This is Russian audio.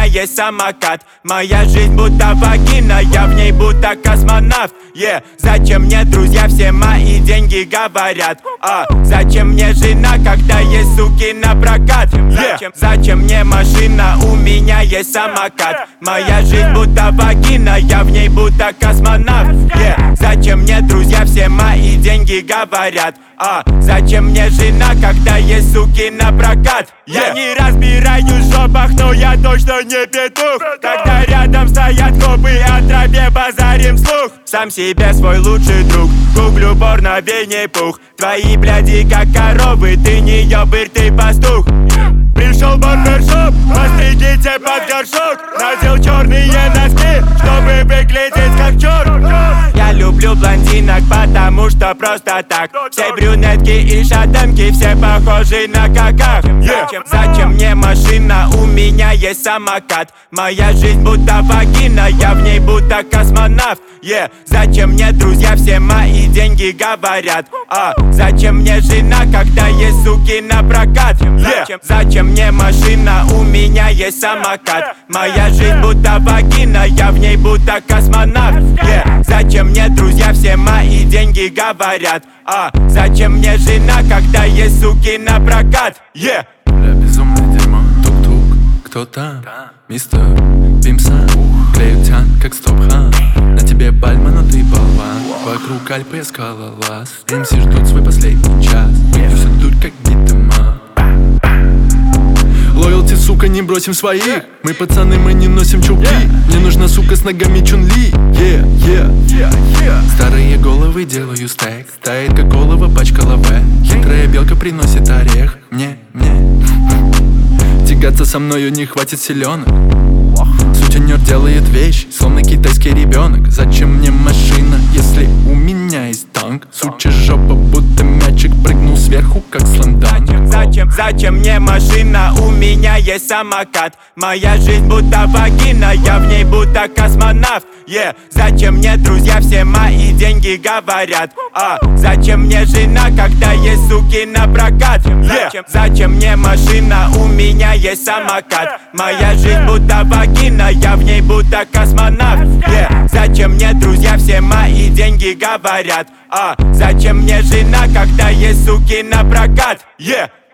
есть самокат. Моя жизнь будто вагина, я в ней будто космонавт. Зачем мне друзья, все мои деньги говорят? Зачем мне жена, когда есть суки на прокат? Зачем мне машина, у меня есть самокат. Моя жизнь будто вагина, я в ней будто космонавт. Зачем мне друзья, все мои деньги говорят? Зачем мне жена, когда есть суки на прокат? Я не разбираюсь в жопах, но я точно не петух. Когда рядом стоят копы, о траве базарим слух. Сам себе свой лучший друг, гуглю порно Винни-Пух. Твои бляди как коровы, ты не ёбырь, ты пастух. Пришел в барбершоп, постригите под горшок. Надел черные носки, чтобы выглядеть как черт. Я люблю блондинок, потому что просто так. Все брюнетки и шатенки, все похожи на каках. Зачем мне машина, у меня есть самокат. Моя жизнь будто вагина, я в ней будто космонавт. Зачем мне друзья, все мои деньги говорят? Зачем мне жена, когда есть суки на прокат? Зачем мне машина, у меня есть самокат. Моя жизнь будто вагина, я в ней будто космонавт. Зачем мне друзья, все мои деньги говорят? Зачем мне жена, когда есть суки на прокат? Бля, безумное дерьмо, тук-тук, кто там? Мистер Пимса, клею тян, как стоп-хан. На тебе пальма, но ты болван. Вокруг Альпы скалолаз. МС ждут свой последний час. Все дурь, как битыма. Лоялти, сука, не бросим своих. Мы пацаны, мы не носим чулки. Мне нужна сука с ногами Чун-Ли. Старые головы делаю стейк. Тает как голова, пачка лаве. Хитрая белка приносит орех. Мне тягаться со мною не хватит силенок. Сутенер делает вещь, словно китайский ребенок. Зачем мне машина, если у меня есть танк? Сучья жопа, будто мячик, прыгнул сверху, как слэмданк. Зачем мне машина, у меня есть самокат. Моя жизнь будто вагина, я в ней будто космонавт. Зачем мне друзья, все мои деньги говорят? Зачем мне жена, когда есть суки на прокат? Зачем мне машина, у меня есть самокат. Моя жизнь будто вагина, я в ней будто космонавт. Зачем мне друзья, все мои деньги говорят? Зачем мне жена, когда есть суки на прокат?